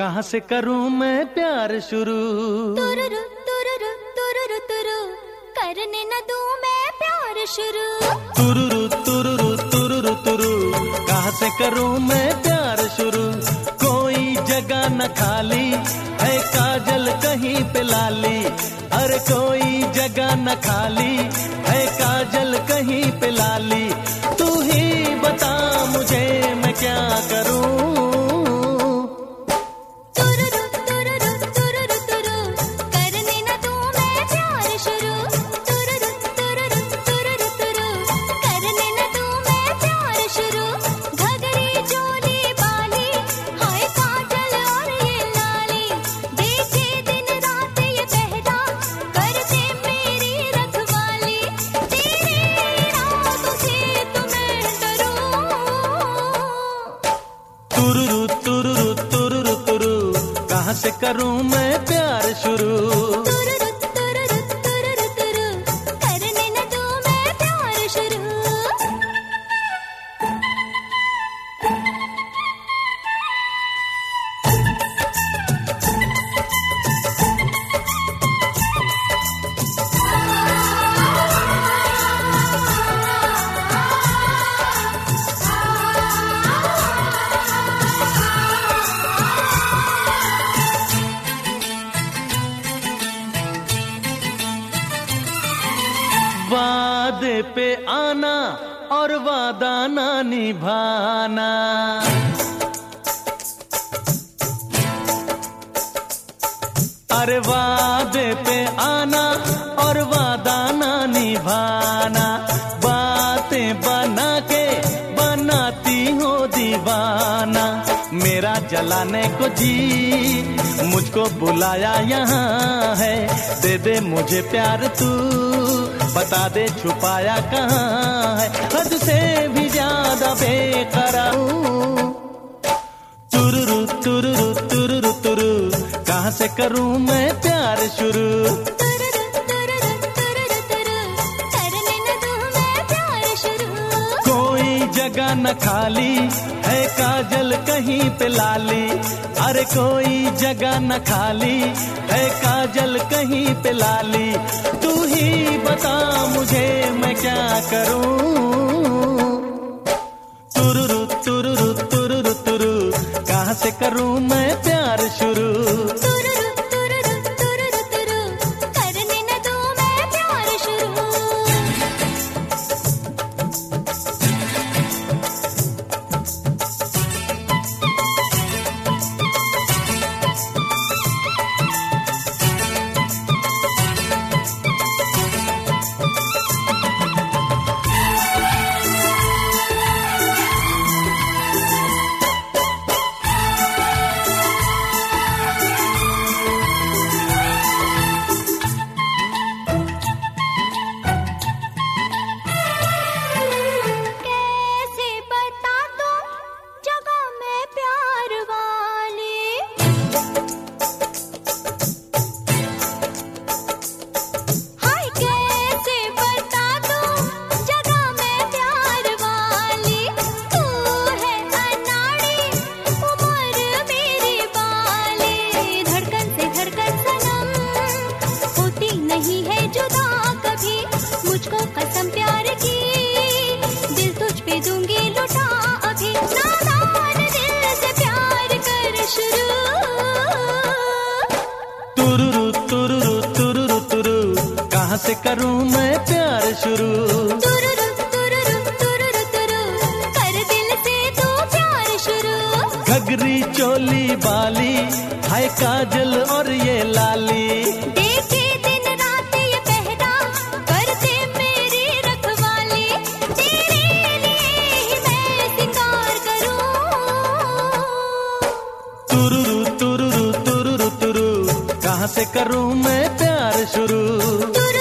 कहाँ से करूं मैं प्यार शुरू। तुरुरु तुरुरु तुरुरु तुरु, करने न दूं मैं प्यार शुरू। तुरुरु तुरुरु तुरुरु तुरु, कहाँ से करूं मैं प्यार शुरू। कोई जगह न खाली है काजल कहीं पे लाली, अरे कोई जगह न खाली है काजल कहीं पे लाली। तू ही बता मुझे मैं क्या करूं। तुरुरु तुरुरु तुरुरु तुरु, करने न दूं मैं प्यार शुरू। तुरुरु तुरुरु तुरुरु तुरु, करने न दूं मैं प्यार शुरू। घघरी चोली बाली, हाय काजल और ये लाली, देखे दिन रात ये पहरा, करते मेरी रखवाली। तेरी रातों से तो मैं डरूं। तुरुरु तुरुरु तुरुरु तुरु, कहाँ से करूं मैं प्यार शुरू। तुरुरु तुरुरु तुरुरु तुरु, करने न दूं मैं प्यार शुरू। वादे पे आना और वादा ना निभाना, अरे वादे पे आना और वादा ना निभाना। बातें बना के बनाती हो दीवाना, मेरा जलाने को जी मुझको बुलाया यहाँ है। दे दे मुझे प्यार तू, बता दे छुपाया कहाँ है। हद से भी ज्यादा बेकरार हूँ। तुरुरु तुरुरु तुरुरु तुरु, कहाँ से करूं मैं प्यार शुरू। तुरुरु तुरुरु तुरुरु तुरु, करने न दूं मैं प्यार शुरू। कोई जगह न खाली है काजल कहीं पे लाली, अरे कोई जगह न खाली है काजल कहीं पे लाली। तू ही बता मुझे मैं क्या करूं। तुरुरु तुरुरु तुरुरु तुरु, कहाँ से करूं मैं प्यार शुरू। तुरुरु तुरुरु तुरुरु तुरु, करने न दूं मैं प्यार शुरू। कैसे बता दूं जगह मैं प्यार वाली, हाय कैसे बता दूं जगह मैं प्यार वाली। तू है अनाड़ी उम्र मेरी बाली, धड़कन से धड़कन सनम होती नहीं है जुदा कभी। मुझको कसम प्यार की, दिल तुझ पे दूंगी लुटा अभी। नादान दिल से प्यार कर शुरू। तुरुरु तुरुरु तुरुरु तुरु, कहाँ से करूं मैं प्यार शुरू। तुरुरु तुरुरु तुरुरु तुरु, कर दिल से तू प्यार शुरू। घघरी चोली बाली हाय काजल और ये लाली, देखे दिन रात ये पहरा, करते मेरी रखवाली। तेरे लिए ही मैं सिंगार करूं। तुरुरु तुरुरु तुरुरु तुरु, कहाँ से करूं मैं प्यार शुरू। तुरुरु